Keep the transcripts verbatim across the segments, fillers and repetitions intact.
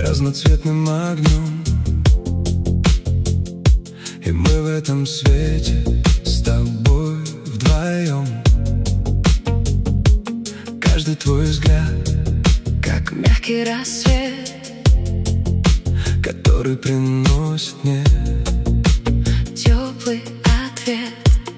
разноцветным огнем. И мы в этом свете с тобой вдвоем. Каждый твой взгляд как мягкий рассвет, который приносит мне теплый ответ.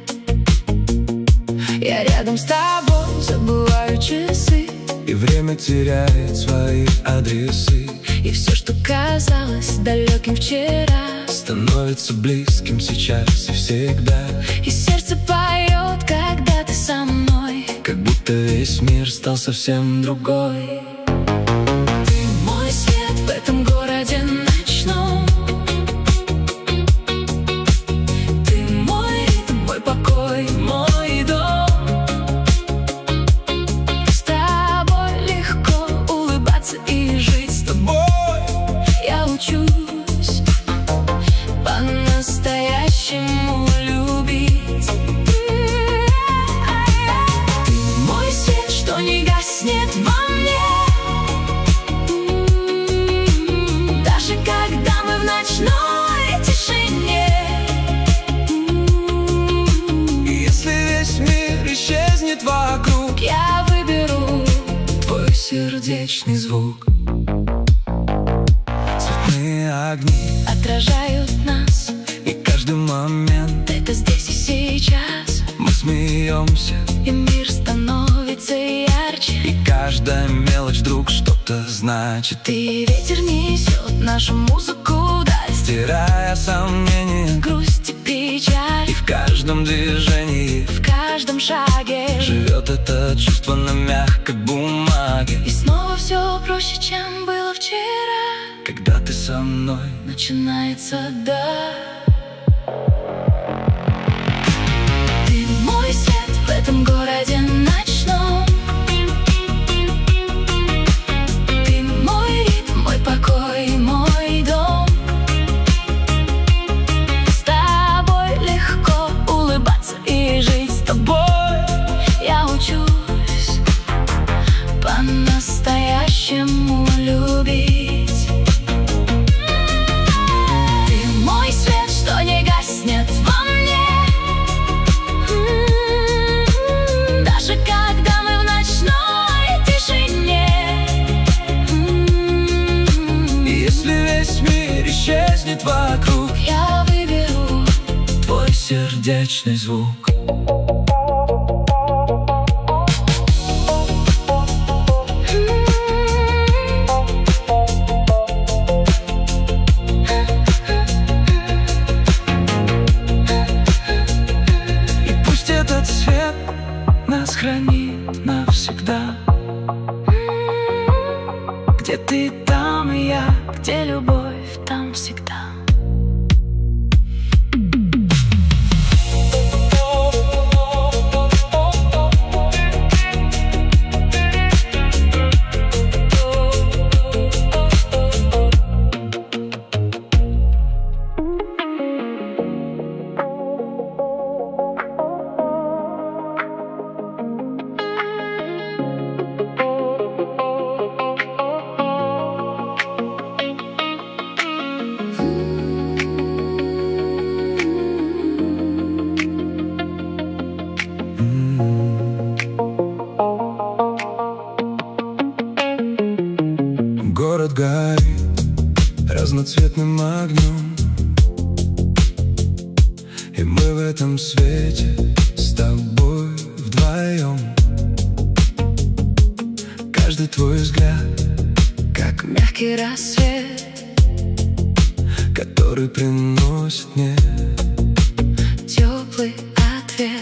Я рядом с тобой забываю часы, и время теряет свои адресы. И все, что казалось далеким вчера, становится близким сейчас и всегда. И сердце поет, когда ты со мной, как будто весь мир стал совсем другой. Ты мой свет в этом городе ночном. Ты мой ритм, мой покой, мой дом. С тобой легко улыбаться и жить. С тобой я учусь по-настоящему любить. Ты мой свет, что не гаснет во мне, даже когда мы в ночной тишине. Если весь мир исчезнет вокруг, Я выберу твой сердечный звук. Цветные огни отражают нас, и каждый момент это здесь и сейчас. мы смеемся, И мир становится ярче. и каждая мелочь вдруг что-то значит. Ты ветер несет нашу музыку вдаль, Стирая сомнения, грусть и печаль. и в каждом движении В каждом шаге живет это чувство на мягкой бумаге. И снова все проще, чем было вчера. Когда ты со мной, Начинается да. Ты мой свет в этом городе ночном. Ты мой ритм, мой покой, мой дом. С тобой легко улыбаться и жить. С тобой я учусь по-настоящему любить. Ты мой свет, что не гаснет во мне, М-м-м, даже когда мы в ночной тишине. М-м-м. и если весь мир исчезнет вокруг, Я выберу твой сердечный звук. И пусть этот свет нас хранит навсегда. Где ты, там и я, где любовь, там всегда. Город горит разноцветным огнем, и мы в этом свете с тобой вдвоем. Каждый твой взгляд как Мягкий рассвет, который приносит мне теплый ответ.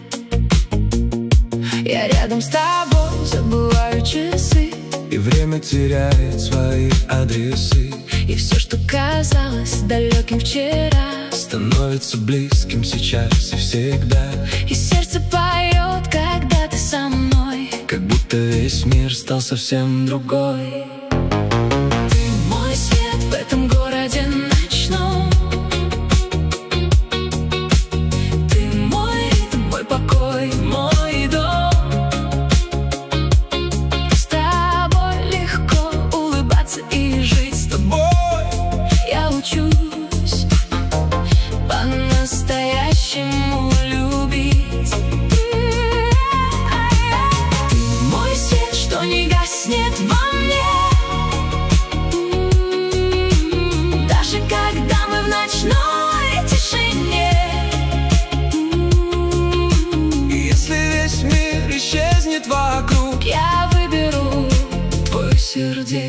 Я рядом с тобой забываю часы, и время теряет свои адресы. и все, что казалось далеким вчера, становится близким сейчас и всегда. И сердце поет, когда ты со мной, как будто весь мир стал совсем другой. Ты мой свет в этом городе ночном. Ты мой ритм, мой покой, мой дом. С тобой легко улыбаться и жить. С тобой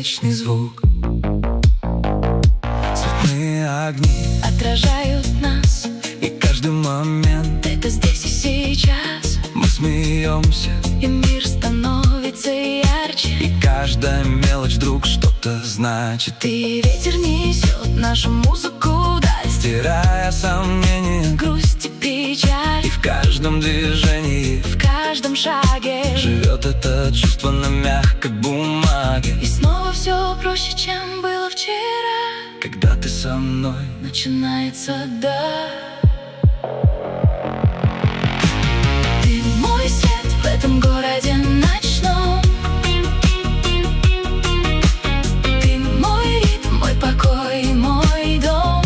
сердечный звук. Цветные огни отражают нас, и каждый момент это здесь и сейчас. мы смеемся, И мир становится ярче, и каждая мелочь вдруг что-то значит. и ветер несет нашу музыку вдаль, Стирая сомнения, грусть и печаль. и в каждом движении В каждом шаге живет это чувство на мягкой бумаге. И снова все проще, чем было вчера. Когда ты со мной, Начинается да. Ты мой свет в этом городе ночном. Ты мой ритм, мой покой, мой дом.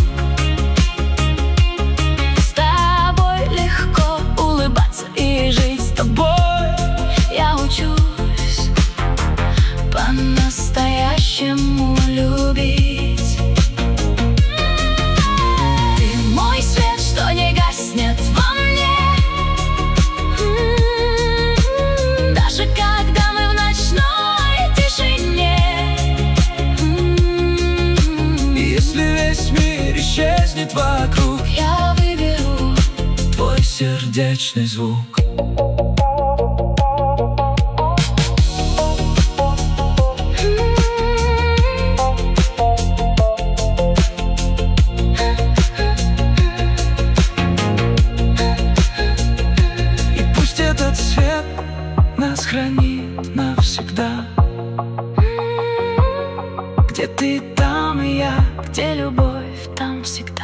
С тобой легко улыбаться и жить с тобой. Я учусь по-настоящему любить. Ты мой свет, что не гаснет во мне, М-м-м, даже когда мы в ночной тишине. М-м-м. и если весь мир исчезнет вокруг, Я выберу твой сердечный звук. И пусть этот свет нас хранит навсегда. М-м-м. Где ты, там и я, Где любовь, там всегда.